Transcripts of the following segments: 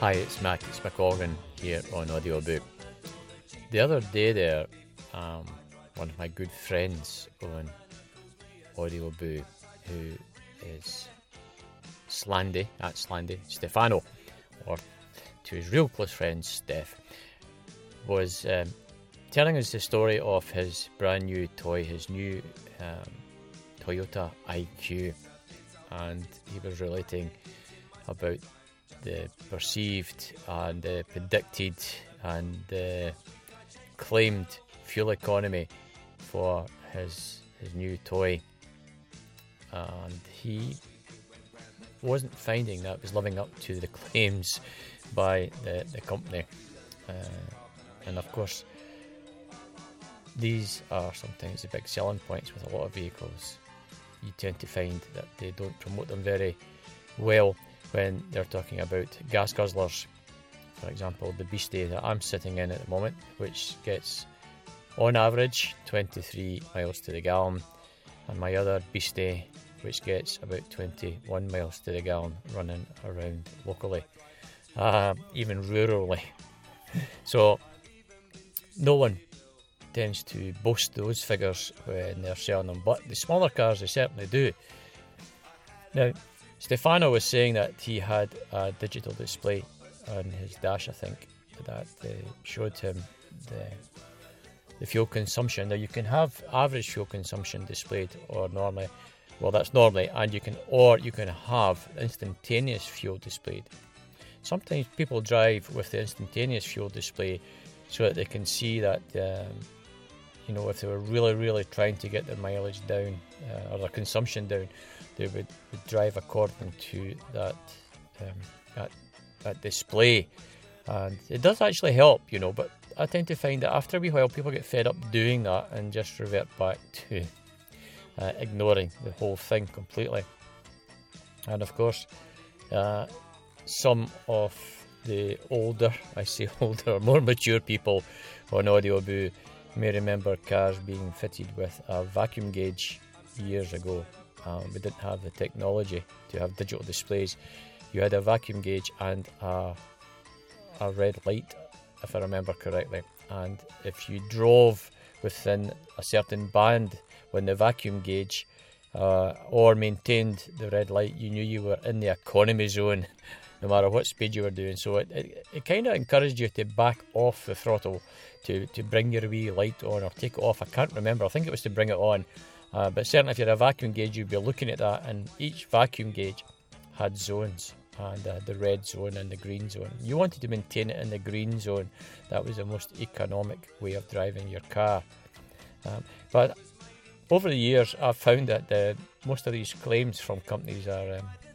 Hi, it's Matt McColgan here on Audiobook. The other day there, one of my good friends on Audiobook, who is Slandy, at Slandy, Stefano, or to his real close friend, Steph, was telling us the story of his brand new toy, his new Toyota IQ, and he was relating about the perceived and predicted and claimed fuel economy for his new toy, and he wasn't finding that it was living up to the claims by the company, and of course these are sometimes the big selling points with a lot of vehicles. You tend to find that they don't promote them very well when they're talking about gas guzzlers. For example, the Beastie that I'm sitting in at the moment, which gets on average 23 miles to the gallon, and my other Beastie, which gets about 21 miles to the gallon running around locally, even rurally. So no one tends to boast those figures when they're selling them, but the smaller cars, they certainly do. Now, Stefano was saying that he had a digital display on his dash, I think, that showed him the fuel consumption. Now, you can have average fuel consumption displayed, or normally, well, that's normally, and you can have instantaneous fuel displayed. Sometimes people drive with the instantaneous fuel display so that they can see that, if they were really, really trying to get their mileage down or their consumption down, they would drive according to that display, and it does actually help, but I tend to find that after a wee while people get fed up doing that and just revert back to ignoring the whole thing completely. And of course, some of the older, more mature people on Audioboo may remember cars being fitted with a vacuum gauge years ago. We didn't have the technology to have digital displays. You had a vacuum gauge and a red light, if I remember correctly. And if you drove within a certain band when the vacuum gauge or maintained the red light, you knew you were in the economy zone, no matter what speed you were doing. So it kind of encouraged you to back off the throttle, to bring your wee light on or take it off. I can't remember. I think it was to bring it on. But certainly if you're a vacuum gauge, you'd be looking at that, and each vacuum gauge had zones, and the red zone and the green zone. You wanted to maintain it in the green zone. That was the most economic way of driving your car. But over the years, I've found that most of these claims from companies are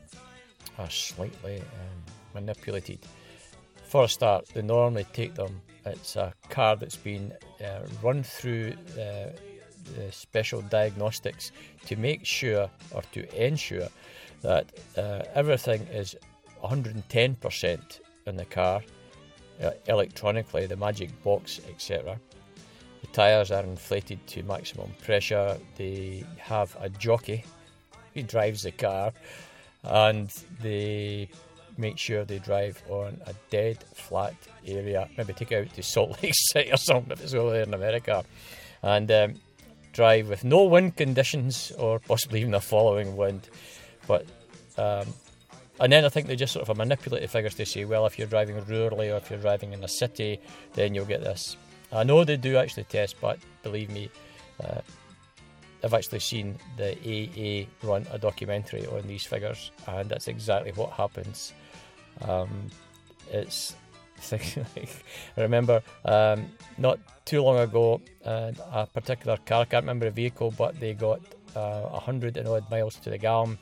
slightly manipulated. For a start, they normally take them. It's a car that's been run through the special diagnostics to make sure, or to ensure, that everything is 110% in the car, electronically, the magic box, etc. The tyres are inflated to maximum pressure. They have a jockey who drives the car, and they make sure they drive on a dead flat area, maybe take it out to Salt Lake City or something if it's over there in America, and drive with no wind conditions, or possibly even a following wind. But and then I think they just sort of manipulate the figures to say, well, if you're driving rurally or if you're driving in a city, then you'll get this. I know they do actually test, but believe me, I've actually seen the AA run a documentary on these figures, and that's exactly what happens. It's I remember not too long ago, a particular car, I can't remember the vehicle, but they got 100 and odd miles to the gallon,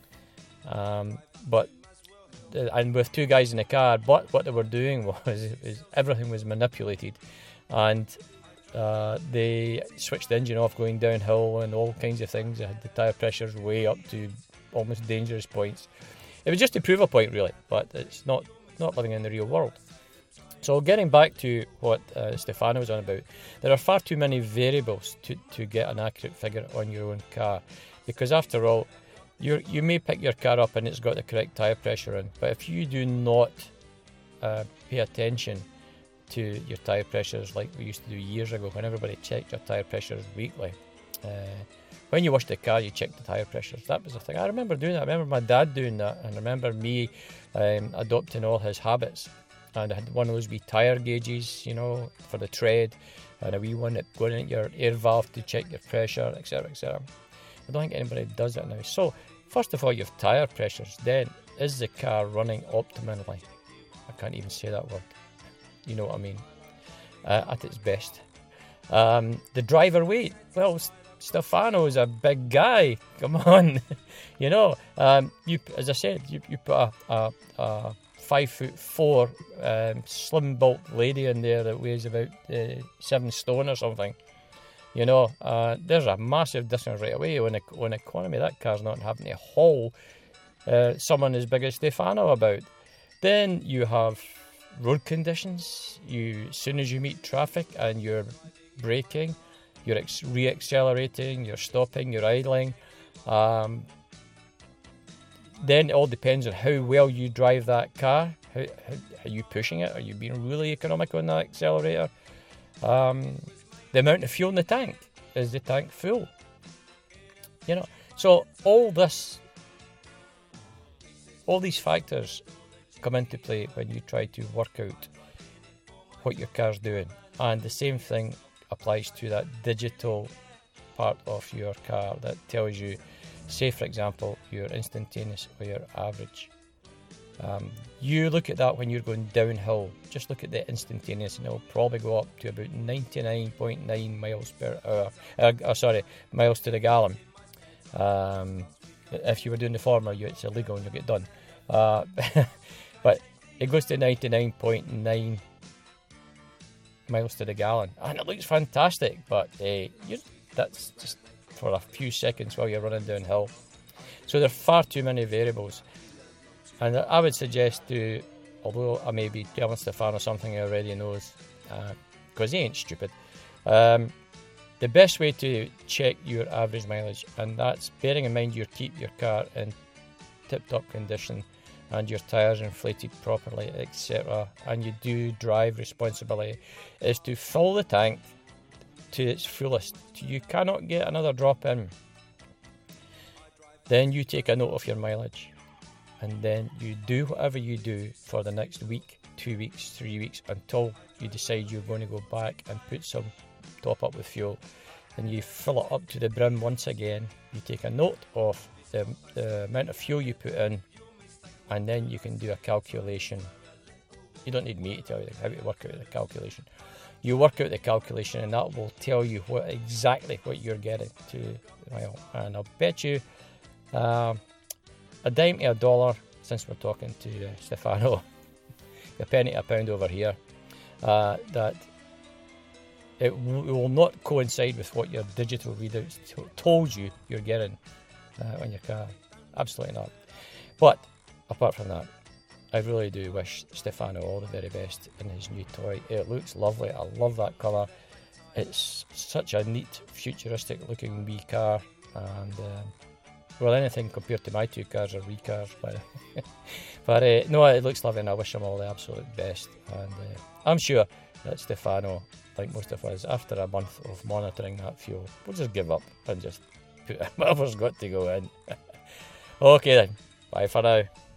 and with two guys in the car, but what they were doing was everything was manipulated, and they switched the engine off going downhill and all kinds of things. They had the tyre pressures way up to almost dangerous points. It was just to prove a point, really, but it's not living in the real world. So getting back to what Stefano was on about, there are far too many variables to get an accurate figure on your own car, because after all, you may pick your car up and it's got the correct tyre pressure in, but if you do not pay attention to your tyre pressures like we used to do years ago when everybody checked your tyre pressures weekly. When you washed the car, you checked the tyre pressures. That was the thing. I remember doing that. I remember my dad doing that, and I remember me adopting all his habits. And I had one of those wee tyre gauges, you know, for the tread, and a wee one that going in your air valve to check your pressure, etc., etc. I don't think anybody does that now. So, first of all, you have tyre pressures. Then, is the car running optimally? I can't even say that word. You know what I mean? At its best. The driver weight. Well, Stefano is a big guy. Come on. You know, you, as I said, you put a 5'4" slim bulk lady in there that weighs about 7 stone or something. You know, there's a massive distance right away. On economy, that car's not having to haul someone as big as Stefano about. Then you have road conditions. As soon as you meet traffic and you're braking, you're re-accelerating, you're stopping, you're idling. Then it all depends on how well you drive that car. How are you pushing it? Are you being really economical on that accelerator? The amount of fuel in the tank. Is the tank full? You know, so all these factors come into play when you try to work out what your car's doing. And the same thing applies to that digital part of your car that tells you, say for example, your instantaneous or your average. You look at that when you're going downhill. Just look at the instantaneous and it'll probably go up to about 99.9 miles per hour. Miles to the gallon. If you were doing the former, it's illegal and you'll get done. But it goes to 99.9 miles to the gallon. And it looks fantastic, but that's just for a few seconds while you're running downhill. So there are far too many variables. And I would suggest although I may be telling Stefano something he already knows, because he ain't stupid, the best way to check your average mileage, and that's bearing in mind you keep your car in tip-top condition and your tyres inflated properly, etc., and you do drive responsibly, is to fill the tank to its fullest. You cannot get another drop in. Then you take a note of your mileage. And then you do whatever you do for the next week, 2 weeks, 3 weeks, until you decide you're going to go back and put some top up with fuel. And you fill it up to the brim once again. You take a note of the amount of fuel you put in, and then you can do a calculation. You don't need me to tell you how to work out the calculation. You work out the calculation, and that will tell you exactly what you're getting to the mile. And I'll bet you a dime to a dollar, since we're talking to Stefano, a penny to a pound over here, that it will not coincide with what your digital readouts told you you're getting on your car. Absolutely not. But apart from that, I really do wish Stefano all the very best in his new toy. It looks lovely. I love that colour. It's such a neat, futuristic looking wee car, and well, anything compared to my two cars are wee cars, but no, it looks lovely, and I wish them all the absolute best. And I'm sure that Stefano, like most of us, after a month of monitoring that fuel, will just give up and just put whatever's got to go in. Okay then, bye for now.